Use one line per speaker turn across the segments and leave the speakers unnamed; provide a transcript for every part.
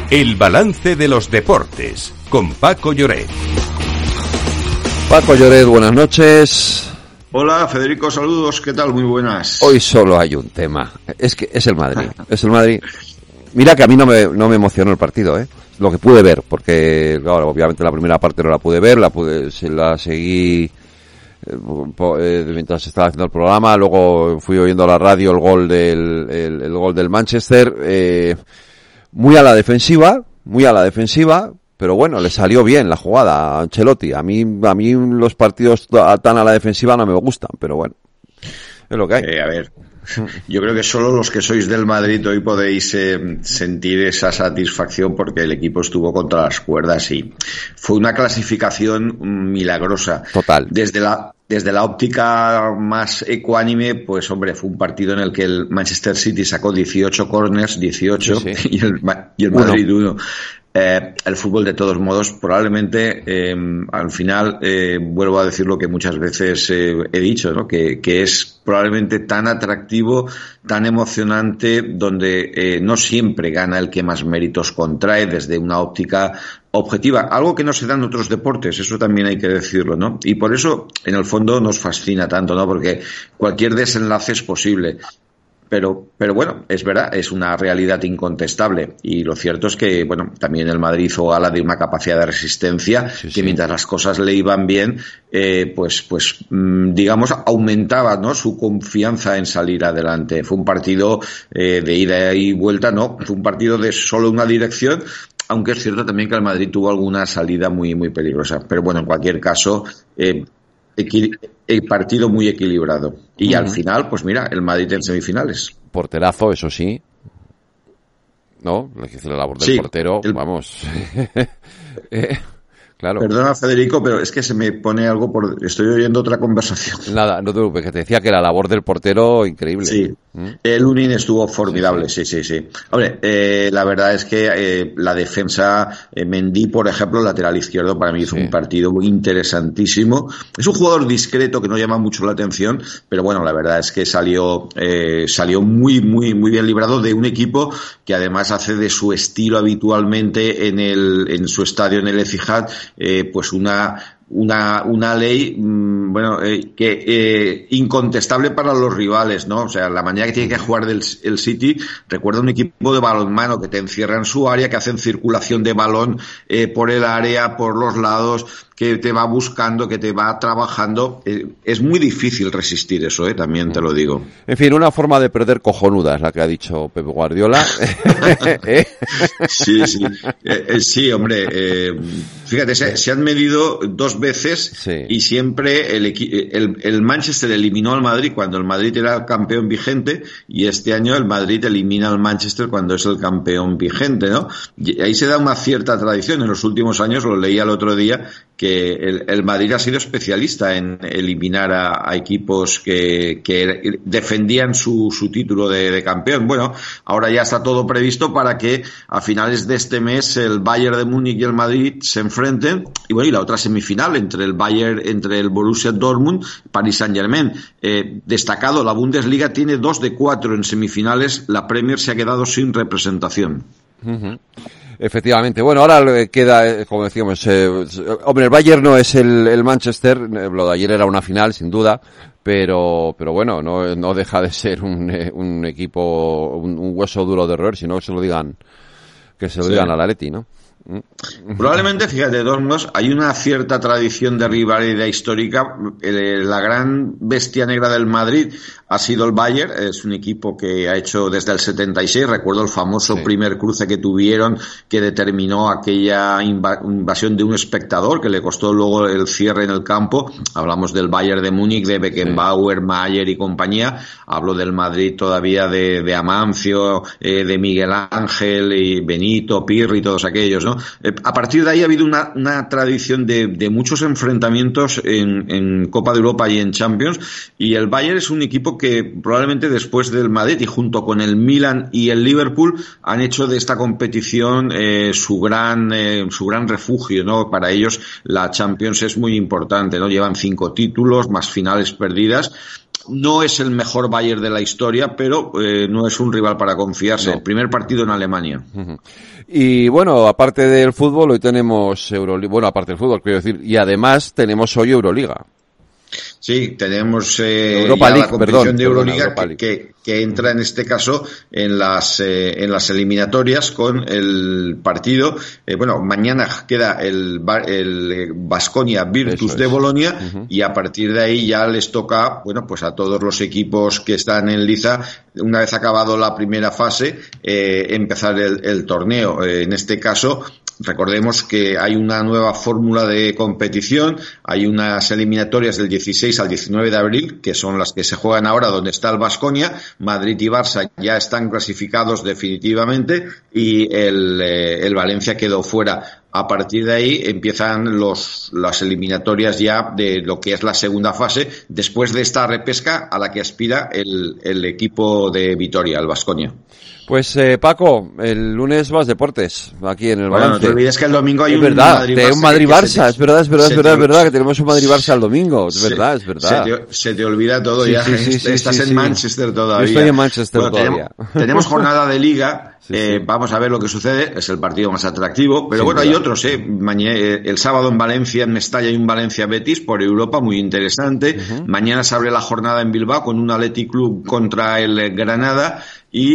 El balance de los deportes con Paco Lloret.
Paco Lloret, buenas noches.
Hola Federico, saludos, ¿qué tal? Muy buenas.
Hoy solo hay un tema, es que es el Madrid, Mira que a mí no me emocionó el partido, lo que pude ver, porque claro, obviamente la primera parte no la pude ver, la seguí mientras estaba haciendo el programa, luego fui oyendo la radio el gol del Manchester, muy a la defensiva, pero bueno, le salió bien la jugada a Ancelotti. A mí los partidos tan a la defensiva no me gustan, pero bueno, es lo que hay.
A ver, yo creo que solo los que sois del Madrid hoy podéis sentir esa satisfacción porque el equipo estuvo contra las cuerdas y fue una clasificación milagrosa.
Total.
Desde la óptica más ecuánime, pues hombre, fue un partido en el que el Manchester City sacó 18 corners, 18, sí. y el Madrid 1. El fútbol, de todos modos, probablemente al final vuelvo a decir lo que muchas veces he dicho, ¿no? Que es probablemente tan atractivo, tan emocionante, donde no siempre gana el que más méritos contrae desde una óptica objetiva, algo que no se da en otros deportes, eso también hay que decirlo, ¿no? Y por eso, en el fondo, nos fascina tanto, ¿no? Porque cualquier desenlace es posible. Pero bueno, es verdad, es una realidad incontestable y lo cierto es que, bueno, también el Madrid hizo gala de una capacidad de resistencia que mientras las cosas le iban bien, digamos, aumentaba, ¿no? Su confianza en salir adelante. Fue un partido de ida y vuelta, ¿no? Fue un partido de solo una dirección, aunque es cierto también que el Madrid tuvo alguna salida muy, muy peligrosa. Pero bueno, en cualquier caso, el partido muy equilibrado. Y al final, pues mira, el Madrid en semifinales.
Porterazo, eso sí. ¿No? La labor del portero, vamos. Claro.
Perdona, Federico, pero es que se me pone algo por... Estoy oyendo otra conversación.
Nada, no te preocupes, que te decía que la labor del portero, increíble.
Sí, el Lunin estuvo formidable, sí. Hombre, la verdad es que la defensa, Mendy, por ejemplo, lateral izquierdo, para mí hizo un partido muy interesantísimo. Es un jugador discreto que no llama mucho la atención, pero bueno, la verdad es que salió muy, muy, muy bien librado de un equipo que además hace de su estilo habitualmente en su estadio, en el Etihad, pues una ley que incontestable para los rivales, ¿no? O sea, la manera que tiene que jugar el City recuerda un equipo de balonmano que te encierra en su área, que hacen circulación de balón por el área, por los lados, que te va buscando, que te va trabajando. Es muy difícil resistir eso, también te lo digo.
En fin, una forma de perder cojonuda es la que ha dicho Pep Guardiola.
Sí, hombre. Fíjate, se han medido dos veces y siempre el Manchester eliminó al Madrid cuando el Madrid era el campeón vigente y este año el Madrid elimina al Manchester cuando es el campeón vigente, ¿no? Y ahí se da una cierta tradición. En los últimos años, lo leía el otro día, que el Madrid ha sido especialista en eliminar a equipos que defendían su título de campeón. Bueno, ahora ya está todo previsto para que a finales de este mes el Bayern de Múnich y el Madrid se enfrenten y bueno, y la otra semifinal entre el Borussia Dortmund, Paris Saint-Germain. Destacado, la Bundesliga tiene 2 de 4 en semifinales, la Premier se ha quedado sin representación.
Efectivamente. Bueno, ahora queda, como decíamos, hombre, el Bayern no es el Manchester, lo de ayer era una final, sin duda, pero bueno, no deja de ser un equipo, un hueso duro de roer, sino que se lo digan al Atleti, ¿no?
Probablemente, fíjate, Dormos, hay una cierta tradición de rivalidad histórica. La gran bestia negra del Madrid ha sido el Bayern, es un equipo que ha hecho desde el 76, recuerdo el famoso primer cruce que tuvieron que determinó aquella invasión de un espectador que le costó luego el cierre en el campo. Hablamos del Bayern de Múnich, de Beckenbauer, Mayer y compañía. Hablo del Madrid todavía de Amancio, de Miguel Ángel y Benito, Pirri y todos aquellos, ¿no? A partir de ahí ha habido una tradición de muchos enfrentamientos en Copa de Europa y en Champions, y el Bayern es un equipo que probablemente después del Madrid y junto con el Milan y el Liverpool han hecho de esta competición su gran refugio, ¿no? Para ellos la Champions es muy importante, ¿no? Llevan 5 títulos más finales perdidas. no es el mejor Bayern de la historia, pero no es un rival para confiarse. El primer partido en Alemania.
Y bueno, aparte del fútbol, hoy tenemos Euroliga. Bueno, aparte del fútbol, quiero decir, y además tenemos hoy Euroliga.
Sí, tenemos
Europa League,
la competición de Euroliga
Europa League.
que entra en este caso en las eliminatorias con el partido. Mañana queda el Baskonia Virtus de Bolonia y a partir de ahí ya les toca, pues a todos los equipos que están en liza, una vez acabado la primera fase, empezar el torneo. En este caso, recordemos que hay una nueva fórmula de competición, hay unas eliminatorias del 16 al 19 de abril, que son las que se juegan ahora donde está el Baskonia. Madrid y Barça ya están clasificados definitivamente y el Valencia quedó fuera. A partir de ahí empiezan las eliminatorias ya de lo que es la segunda fase, después de esta repesca a la que aspira el equipo de Vitoria, el Baskonia.
Pues Paco, el lunes vas deportes, aquí en el Balance.
No te olvides que el domingo hay
un Madrid-Barça. Es verdad, que tenemos un Madrid-Barça el domingo, es verdad.
Se te olvida todo ya, estás en Manchester todavía.
Yo estoy en Manchester todavía.
Tenemos jornada de Liga, vamos a ver lo que sucede, es el partido más atractivo, pero hay otros, mañana, el sábado en Valencia, en Mestalla, hay un Valencia-Betis por Europa, muy interesante. Mañana se abre la jornada en Bilbao con un Athletic Club contra el Granada. Y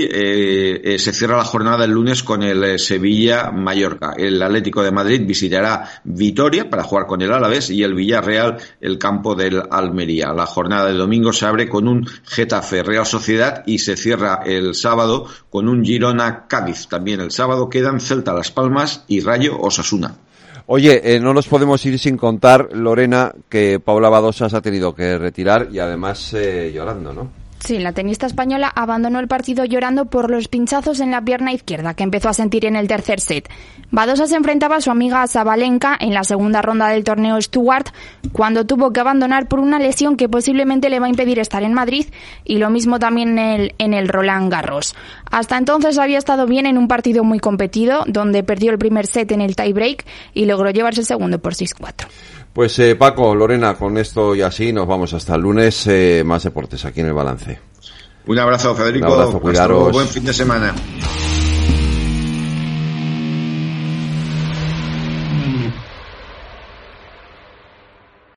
se cierra la jornada el lunes con el Sevilla-Mallorca. El Atlético de Madrid visitará Vitoria para jugar con el Alavés y el Villarreal el campo del Almería. La jornada de domingo se abre con un Getafe-Real Sociedad y se cierra el sábado con un Girona-Cádiz. También el sábado quedan Celta-Las Palmas y Rayo-Osasuna.
Oye, no nos podemos ir sin contar, Lorena, que Paula Badosa se ha tenido que retirar y además llorando, ¿no?
Sí, la tenista española abandonó el partido llorando por los pinchazos en la pierna izquierda que empezó a sentir en el tercer set. Badosa se enfrentaba a su amiga Sabalenka en la segunda ronda del torneo Stuttgart cuando tuvo que abandonar por una lesión que posiblemente le va a impedir estar en Madrid y lo mismo también en el Roland Garros. Hasta entonces había estado bien en un partido muy competido donde perdió el primer set en el tiebreak y logró llevarse el segundo por 6-4.
Pues Paco, Lorena, con esto y así nos vamos hasta el lunes, más deportes aquí en el Balance.
Un abrazo, Federico.
Un abrazo, cuidaros.
Buen fin de semana.